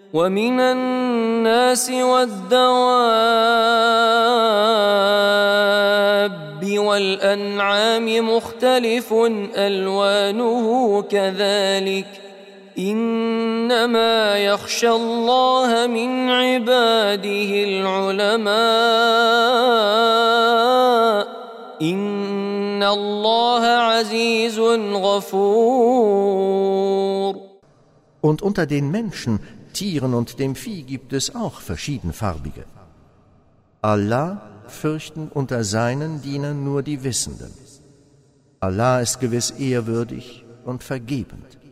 ومن الناس والدواب والأنعام مختلف ألوانه كذلك إنما يخشى الله من عباده العلماء إن الله عزيز غفور. Und unter den Menschen, Tieren und dem Vieh gibt es auch verschiedenfarbige. Allah fürchten unter seinen Dienern nur die Wissenden. Allah ist gewiss ehrwürdig und vergebend.